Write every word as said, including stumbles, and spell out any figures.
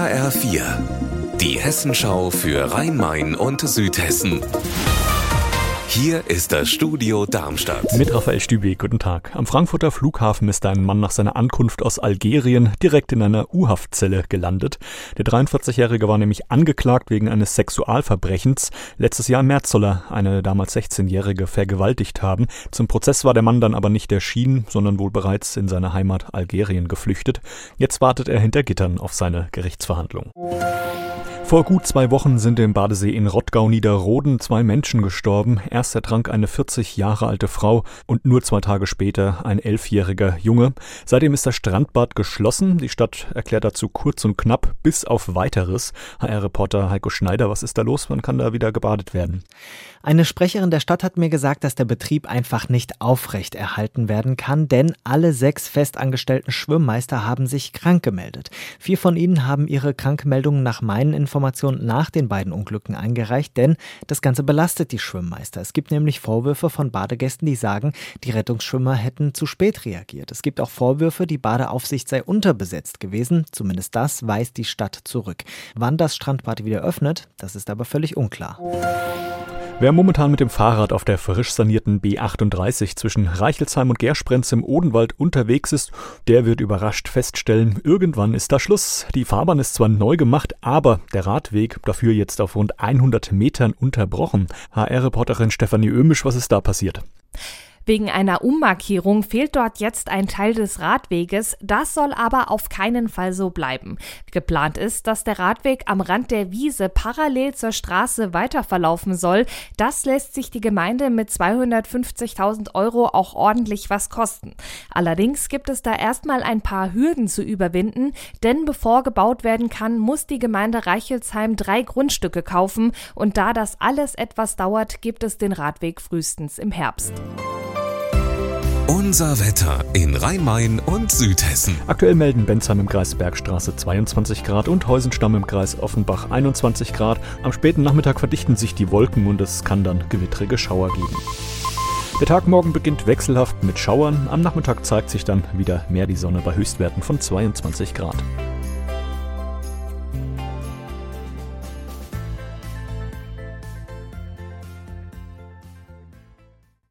H R vier, die Hessenschau für Rhein-Main und Südhessen. Hier ist das Studio Darmstadt. Mit Raphael Stübe, guten Tag. Am Frankfurter Flughafen ist ein Mann nach seiner Ankunft aus Algerien direkt in einer U-Haftzelle gelandet. Der dreiundvierzigjährige war nämlich angeklagt wegen eines Sexualverbrechens. Letztes Jahr im März soll er eine damals sechzehnjährige vergewaltigt haben. Zum Prozess war der Mann dann aber nicht erschienen, sondern wohl bereits in seine Heimat Algerien geflüchtet. Jetzt wartet er hinter Gittern auf seine Gerichtsverhandlung. Vor gut zwei Wochen sind im Badesee in Rottgau-Niederroden zwei Menschen gestorben. Erst ertrank eine vierzig Jahre alte Frau und nur zwei Tage später ein elfjähriger Junge. Seitdem ist das Strandbad geschlossen. Die Stadt erklärt dazu kurz und knapp bis auf Weiteres. H R-Reporter Heiko Schneider, was ist da los? Wann kann da wieder gebadet werden? Eine Sprecherin der Stadt hat mir gesagt, dass der Betrieb einfach nicht aufrecht erhalten werden kann, denn alle sechs festangestellten Schwimmmeister haben sich krank gemeldet. Vier von ihnen haben ihre Krankmeldungen nach meinen Informationen nach den beiden Unglücken eingereicht, denn das Ganze belastet die Schwimmmeister. Es gibt nämlich Vorwürfe von Badegästen, die sagen, die Rettungsschwimmer hätten zu spät reagiert. Es gibt auch Vorwürfe, die Badeaufsicht sei unterbesetzt gewesen. Zumindest das weist die Stadt zurück. Wann das Strandbad wieder öffnet, das ist aber völlig unklar. Wer momentan mit dem Fahrrad auf der frisch sanierten B achtunddreißig zwischen Reichelsheim und Gersprenz im Odenwald unterwegs ist, der wird überrascht feststellen, irgendwann ist da Schluss. Die Fahrbahn ist zwar neu gemacht, aber der Radweg dafür jetzt auf rund hundert Metern unterbrochen. H R-Reporterin Stefanie Ömisch, was ist da passiert? Wegen einer Ummarkierung fehlt dort jetzt ein Teil des Radweges. Das soll aber auf keinen Fall so bleiben. Geplant ist, dass der Radweg am Rand der Wiese parallel zur Straße weiterverlaufen soll. Das lässt sich die Gemeinde mit zweihundertfünfzigtausend Euro auch ordentlich was kosten. Allerdings gibt es da erstmal ein paar Hürden zu überwinden, denn bevor gebaut werden kann, muss die Gemeinde Reichelsheim drei Grundstücke kaufen. Und da das alles etwas dauert, gibt es den Radweg frühestens im Herbst. Unser Wetter in Rhein-Main und Südhessen. Aktuell melden Bensheim im Kreis Bergstraße zweiundzwanzig Grad und Heusenstamm im Kreis Offenbach einundzwanzig Grad. Am späten Nachmittag verdichten sich die Wolken und es kann dann gewittrige Schauer geben. Der Tag morgen beginnt wechselhaft mit Schauern. Am Nachmittag zeigt sich dann wieder mehr die Sonne bei Höchstwerten von zweiundzwanzig Grad.